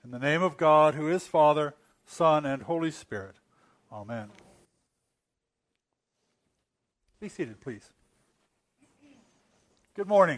In the name of God, who is Father, Son, and Holy Spirit. Amen. Be seated, please. Good morning.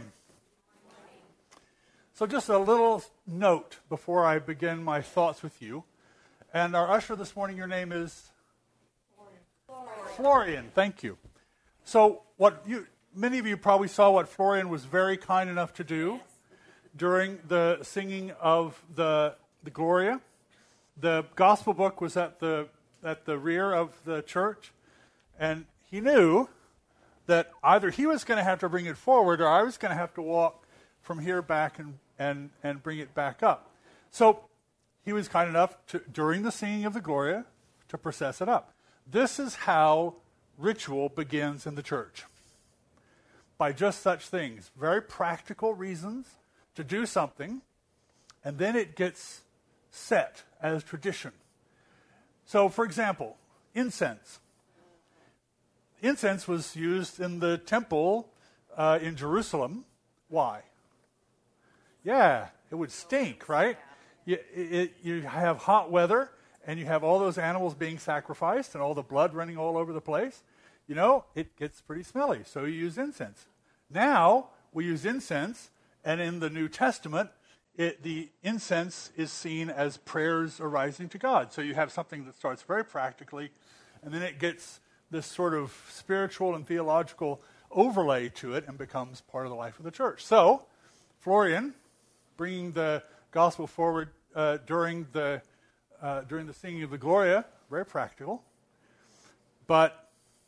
So just a little note before I begin my thoughts with you. And our usher this morning, your name is? Florian. Thank you. So many of you probably saw what Florian was very kind enough to do during the singing of the Gloria. The gospel book was at the rear of the church, and he knew that either he was going to have to bring it forward or I was going to have to walk from here back and bring it back up. So he was kind enough to, during the singing of the Gloria, to process it up. This is how ritual begins in the church. By just such things, very practical reasons to do something, and then it gets set as tradition. So, for example, incense. Incense was used in the temple in Jerusalem. Why? Yeah, it would stink, right? You have hot weather, and you have all those animals being sacrificed, and all the blood running all over the place. You know, it gets pretty smelly, so you use incense. Now, we use incense, and in the New Testament, the incense is seen as prayers arising to God. So you have something that starts very practically, and then it gets this sort of spiritual and theological overlay to it and becomes part of the life of the church. So, Florian, bringing the gospel forward during the singing of the Gloria, very practical. But,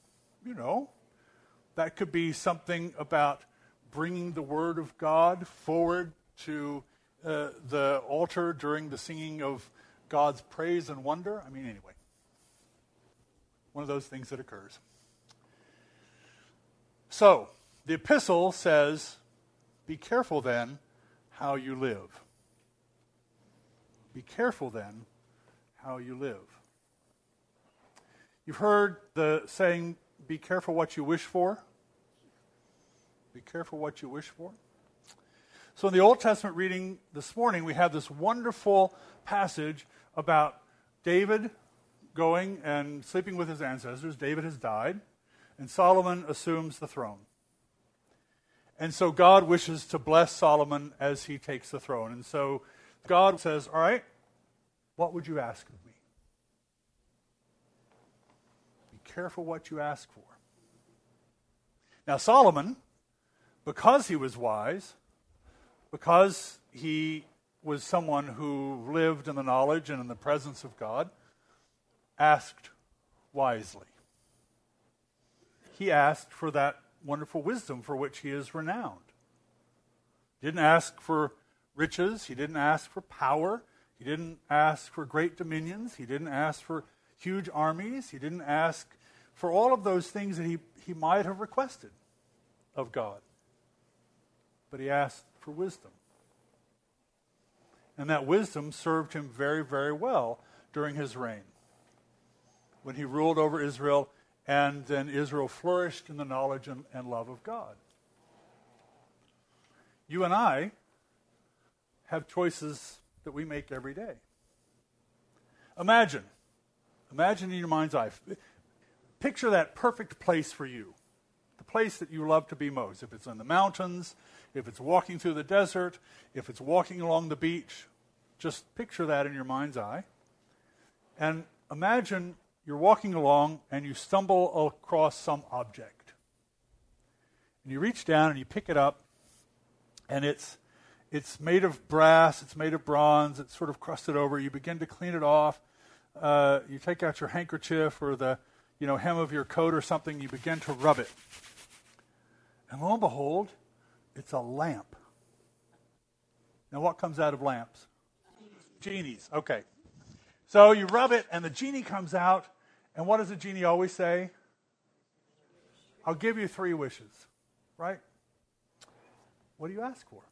that could be something about bringing the Word of God forward to the altar during the singing of God's praise and wonder. Anyway. One of those things that occurs. So, the epistle says, be careful then how you live. Be careful then how you live. You've heard the saying, be careful what you wish for. Be careful what you wish for. So in the Old Testament reading this morning, we have this wonderful passage about David going and sleeping with his ancestors. David has died, and Solomon assumes the throne. And so God wishes to bless Solomon as he takes the throne. And so God says, all right, what would you ask of me? Be careful what you ask for. Now Solomon, because he was wise, because he was someone who lived in the knowledge and in the presence of God, asked wisely. He asked for that wonderful wisdom for which he is renowned. He didn't ask for riches. He didn't ask for power. He didn't ask for great dominions. He didn't ask for huge armies. He didn't ask for all of those things that he might have requested of God. But he asked for wisdom. And that wisdom served him very, very well during his reign, when he ruled over Israel, and then Israel flourished in the knowledge and love of God. You and I have choices that we make every day. Imagine in your mind's eye, picture that perfect place for you, the place that you love to be most. If it's in the mountains, if it's walking through the desert, if it's walking along the beach, just picture that in your mind's eye. And imagine you're walking along and you stumble across some object. And you reach down and you pick it up, and it's made of brass, it's made of bronze, it's sort of crusted over. You begin to clean it off. You take out your handkerchief or the hem of your coat or something, you begin to rub it. And lo and behold, it's a lamp. Now what comes out of lamps? Genies. Okay. So you rub it and the genie comes out, and what does the genie always say? I'll give you 3 wishes. Right? What do you ask for?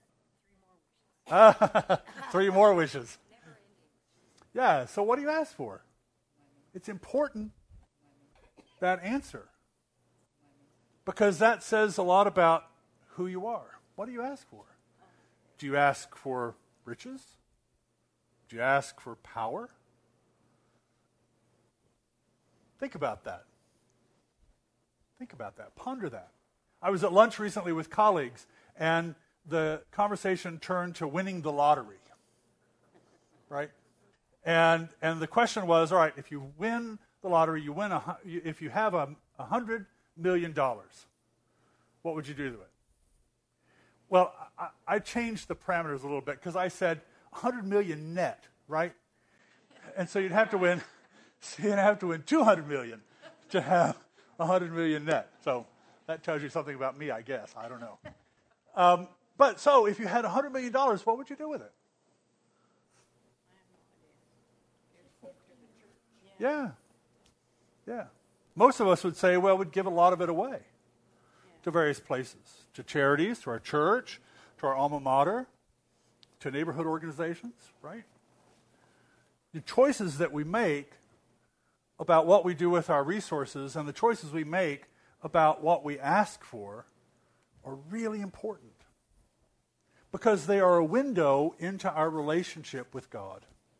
3 more wishes. Yeah, so what do you ask for? It's important, that answer. Because that says a lot about who you are. What do you ask for? Do you ask for riches? Do you ask for power? Think about that. Think about that. Ponder that. I was at lunch recently with colleagues, and the conversation turned to winning the lottery, right? And the question was, all right, if you win the lottery, if you have $100 million, what would you do to it? Well, I changed the parameters a little bit because I said 100 million net, right? And so you'd have to win 200 million to have 100 million net. So that tells you something about me, I guess. I don't know. But so if you had $100 million, what would you do with it? Yeah. Most of us would say, well, we'd give a lot of it away to various places, to charities, to our church, to our alma mater, to neighborhood organizations, right? The choices that we make about what we do with our resources and the choices we make about what we ask for are really important because they are a window into our relationship with God.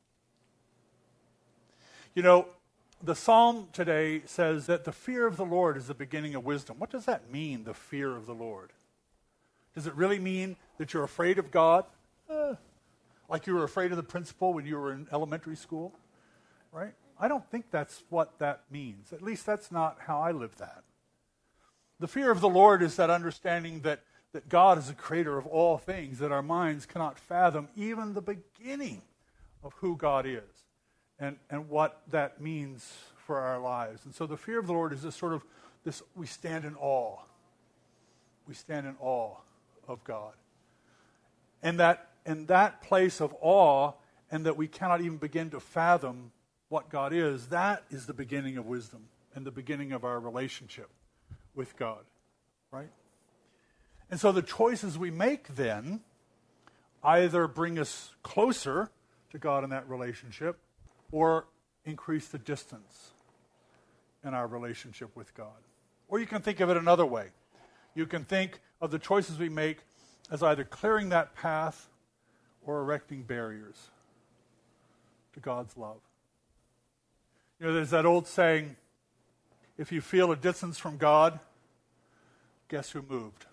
You know, the psalm today says that the fear of the Lord is the beginning of wisdom. What does that mean, the fear of the Lord? Does it really mean that you're afraid of God? Like you were afraid of the principal when you were in elementary school? Right? I don't think that's what that means. At least that's not how I live that. The fear of the Lord is that understanding that God is the creator of all things, that our minds cannot fathom even the beginning of who God is and what that means for our lives. And so the fear of the Lord is this we stand in awe. We stand in awe of God. And that place of awe, and that we cannot even begin to fathom what God is, that is the beginning of wisdom and the beginning of our relationship with God, right? And so the choices we make then either bring us closer to God in that relationship or increase the distance in our relationship with God. Or you can think of it another way. You can think of the choices we make as either clearing that path or erecting barriers to God's love. You know, there's that old saying, if you feel a distance from God, guess who moved?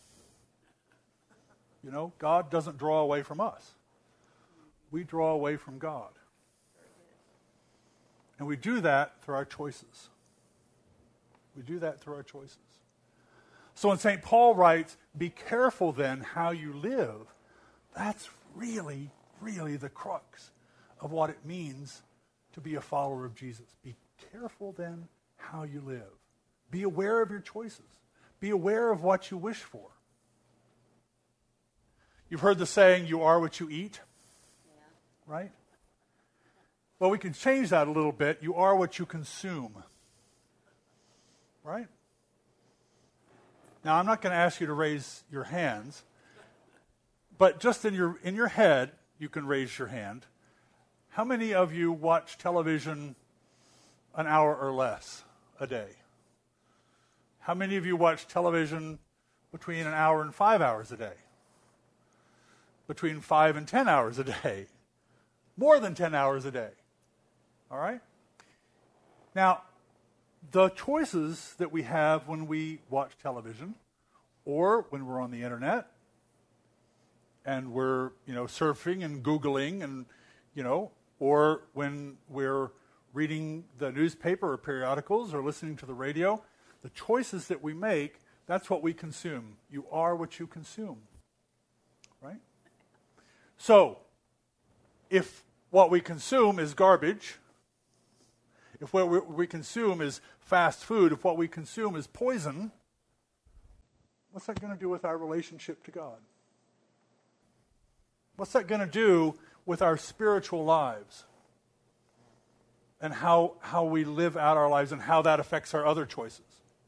You know, God doesn't draw away from us. We draw away from God. And we do that through our choices. We do that through our choices. So when St. Paul writes, be careful then how you live, that's really, really the crux of what it means to be a follower of Jesus. Be careful then how you live. Be aware of your choices. Be aware of what you wish for. You've heard the saying, you are what you eat, right? Well, we can change that a little bit. You are what you consume, right? Now, I'm not going to ask you to raise your hands, but just in your head, you can raise your hand. How many of you watch television an hour or less a day? How many of you watch television between an hour and 5 hours a day? Between 5 and 10 hours a day? More than 10 hours a day? All right? Now, the choices that we have when we watch television or when we're on the internet and we're, surfing and Googling and, or when we're reading the newspaper or periodicals or listening to the radio, the choices that we make, that's what we consume. You are what you consume, right? So, if what we consume is garbage, if what we consume is fast food, if what we consume is poison, what's that going to do with our relationship to God? What's that going to do with our spiritual lives? And how we live out our lives and how that affects our other choices?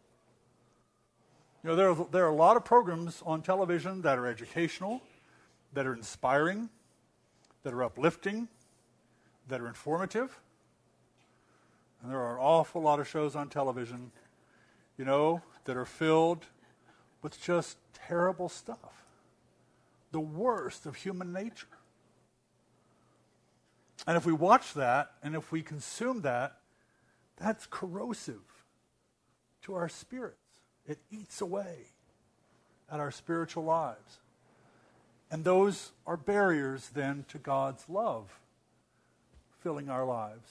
There are a lot of programs on television that are educational, that are inspiring, that are uplifting, that are informative. And there are an awful lot of shows on television, that are filled with just terrible stuff. The worst of human nature. And if we watch that, and if we consume that, that's corrosive to our spirits. It eats away at our spiritual lives. And those are barriers then to God's love filling our lives.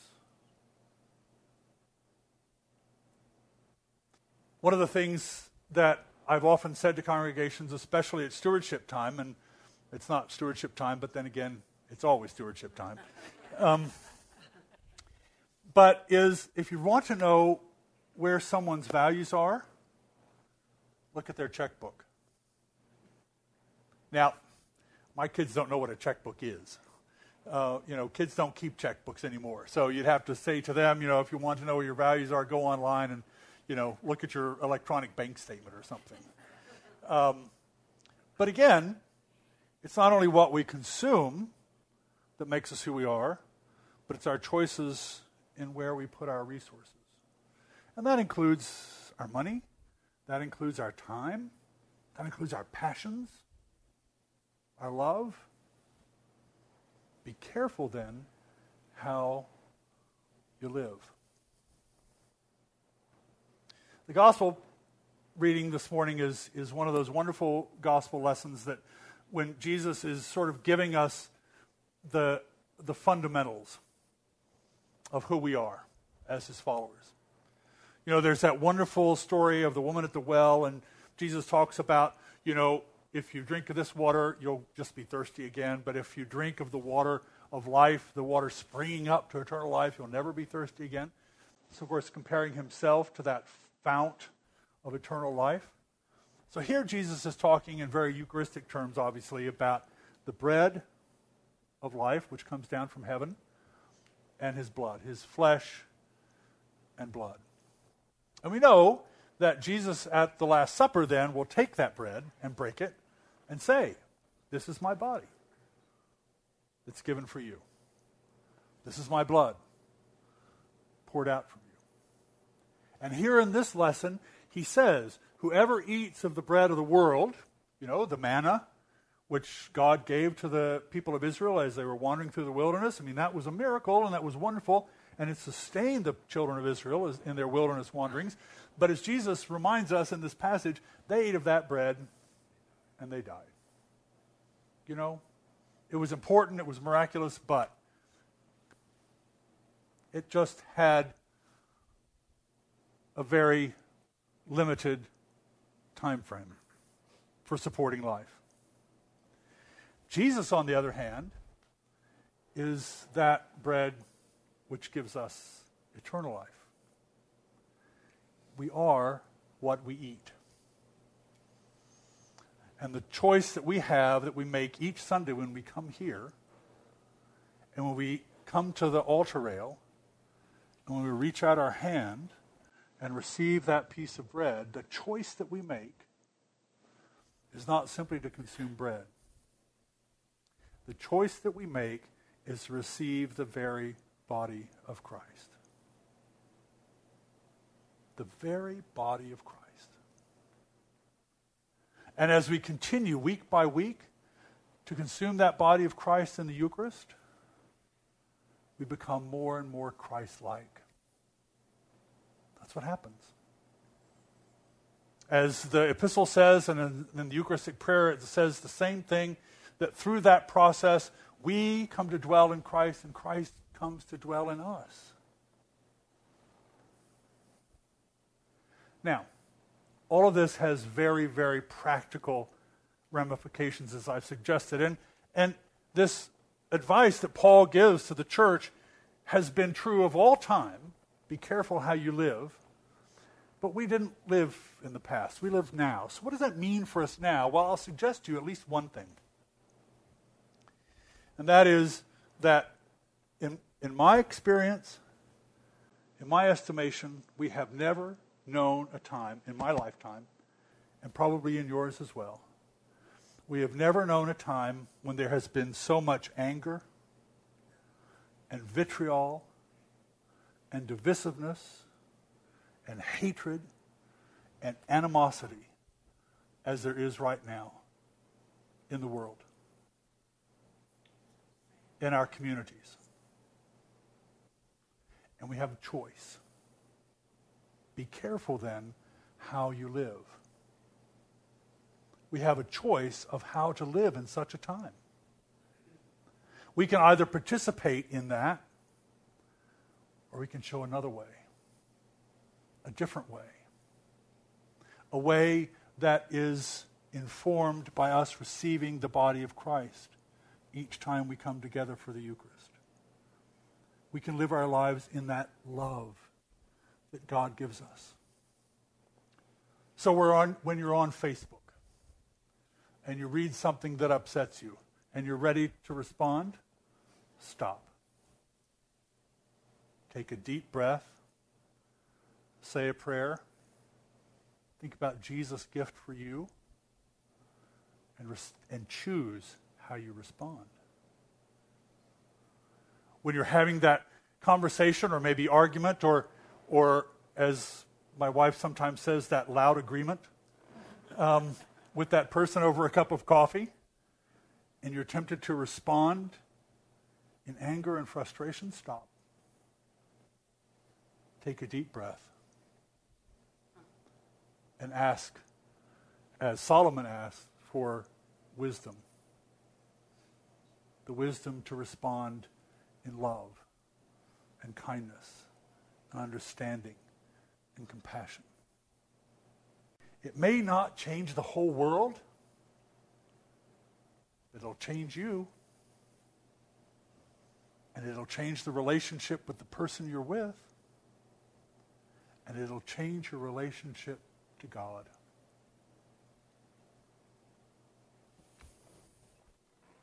One of the things that I've often said to congregations, especially at stewardship time, and it's not stewardship time, but then again, it's always stewardship time, but is if you want to know where someone's values are, look at their checkbook. Now, my kids don't know what a checkbook is. Kids don't keep checkbooks anymore. So you'd have to say to them, if you want to know where your values are, go online and, look at your electronic bank statement or something. But again, it's not only what we consume that makes us who we are, but it's our choices in where we put our resources. And that includes our money, that includes our time, that includes our passions, our love. Be careful then how you live. The gospel reading this morning is one of those wonderful gospel lessons that when Jesus is sort of giving us the fundamentals of who we are as his followers. There's that wonderful story of the woman at the well, and Jesus talks about, if you drink of this water, you'll just be thirsty again. But if you drink of the water of life, the water springing up to eternal life, you'll never be thirsty again. So, of course, comparing himself to that fount of eternal life. So here Jesus is talking in very Eucharistic terms, obviously, about the bread of life, which comes down from heaven, and his blood, his flesh and blood. And we know that Jesus at the Last Supper then will take that bread and break it and say, "This is my body that's given for you. This is my blood poured out for you." And here in this lesson, he says, whoever eats of the bread of the world, the manna, which God gave to the people of Israel as they were wandering through the wilderness. That was a miracle, and that was wonderful, and it sustained the children of Israel in their wilderness wanderings. But as Jesus reminds us in this passage, they ate of that bread, and they died. It was important, it was miraculous, but it just had a very limited time frame for supporting life. Jesus, on the other hand, is that bread which gives us eternal life. We are what we eat. And the choice that we have, that we make each Sunday when we come here, and when we come to the altar rail, and when we reach out our hand and receive that piece of bread, the choice that we make is not simply to consume bread. The choice that we make is to receive the very body of Christ. The very body of Christ. And as we continue week by week to consume that body of Christ in the Eucharist, we become more and more Christ-like. That's what happens. As the epistle says, and in the Eucharistic prayer, it says the same thing, that through that process, we come to dwell in Christ, and Christ comes to dwell in us. Now, all of this has very, very practical ramifications, as I've suggested. And this advice that Paul gives to the church has been true of all time. Be careful how you live. But we didn't live in the past. We live now. So what does that mean for us now? Well, I'll suggest to you at least one thing. And that is that in my experience, in my estimation, we have never known a time in my lifetime, and probably in yours as well, we have never known a time when there has been so much anger and vitriol and divisiveness and hatred and animosity as there is right now in the world, in our communities. And we have a choice. Be careful then how you live. We have a choice of how to live in such a time. We can either participate in that, or we can show another way, a different way, a way that is informed by us receiving the body of Christ each time we come together for the Eucharist. We can live our lives in that love that God gives us. So when you're on Facebook and you read something that upsets you and you're ready to respond, stop. Take a deep breath. Say a prayer. Think about Jesus' gift for you. And choose how you respond. When you're having that conversation or maybe argument or as my wife sometimes says, that loud agreement with that person over a cup of coffee, and you're tempted to respond in anger and frustration, stop. Take a deep breath and ask, as Solomon asked, for wisdom. The wisdom to respond in love and kindness and understanding and compassion. It may not change the whole world, but it'll change you. And it'll change the relationship with the person you're with. And it'll change your relationship to God.